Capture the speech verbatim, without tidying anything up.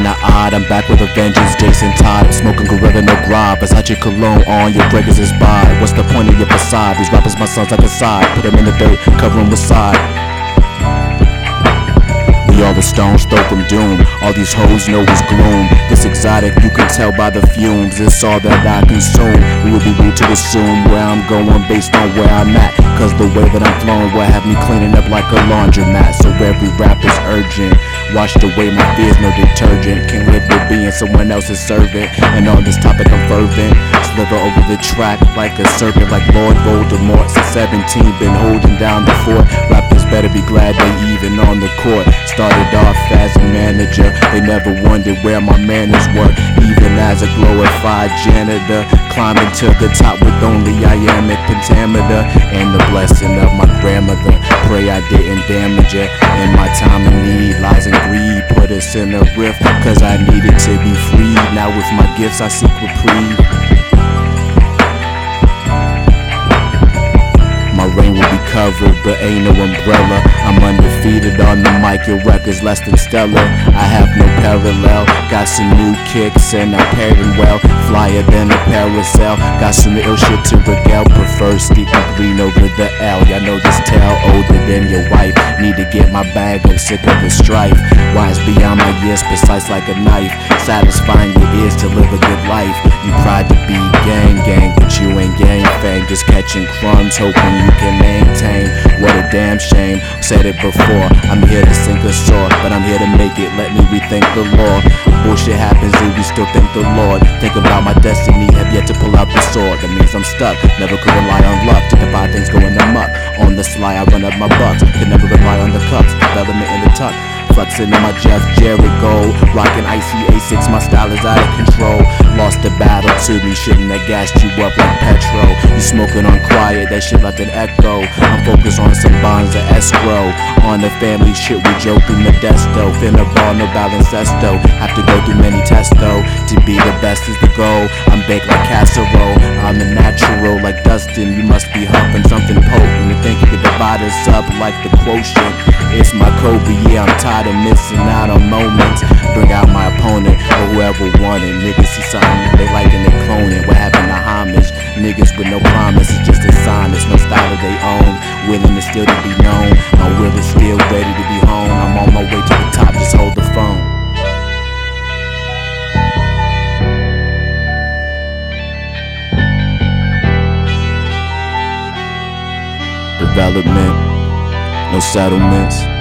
kinda odd. I'm back with a vengeance, Jason Todd. Smoking Gorilla, no grab. Versace cologne on, your breakers is by. What's the point of your facade? These rappers my sons like a side. Put them in the dirt, cover them with side. We all the stones throw from doom. All these hoes know it's gloom. This exotic, you can tell by the fumes. It's all that I consume. We would be rude to assume where I'm going based on where I'm at. Cause the way that I'm flowing will have me cleaning up like a laundromat. So every rap is urgent. Washed away my fears, no detergent. Can't live with being someone else's servant. And on this topic I'm fervent. Sliver over the track like a serpent, like Lord Voldemort. Since seventeen, been holding down the fort. Rappers better be glad they even on the court. Started off as a manager, they never wondered where my manners were. Even as a glorified janitor, climbing to the top with only iambic pentameter. And the blessing of my grandmother, pray I didn't damage her. In my time of need, lies and greed put us in a rift, cause I needed to be freed. Now with my gifts I seek reprieve. My rain will be covered, but ain't no umbrella. I'm undefeated on the mic, your record's less than stellar. I have no parallel, got some new kicks and I'm pairing well. Flyer than a parasail, got some ill shit to regale. Prefer steeping green over the L. Y'all know this tale older than your wife. Need to get my bag up, sick of the strife. Wise beyond my years, precise like a knife. Satisfying your ears to live a good life. You tried to be gang gang, but you ain't gang fame. Just catching crumbs, hoping you can maintain. What a damn shame, said it before. I'm here to sink a sword, but I'm here to make it. Let me rethink the law. Bullshit happens and we still thank the Lord. Think about my destiny, have yet to pull out the sword. That means I'm stuck, never could rely on luck to defy things going amok. On the sly I run up my bucks, could never rely on the cups. Development in the tuck, flexing in my Jeff Jarrett gold. Rocking icy A six, my style is out of control. Lost the battle to me, shouldn't have gassed you up like petrol. You smoking on quiet, that shit left an echo. I'm focused on some bonds of escrow. On the family shit, we joke through Modesto. Finna ball, no balancesto. Have to go through many tests though. To be the best is the goal. I'm baked like casserole. I'm a natural like Dustin. You must be huffing something potent. You think you could divide us up like the quotient. It's my Kobe, yeah, I'm tired of missing out on moments. Bring out my opponent or whoever wanted. Niggas see something they like and they clone it. What happened to homage? Niggas with no promise, it's just a sign. It's no style of they own. Willing to still to be known. My will is still ready to be home. I'm on my way to the top, just hold the phone. Development, no settlements.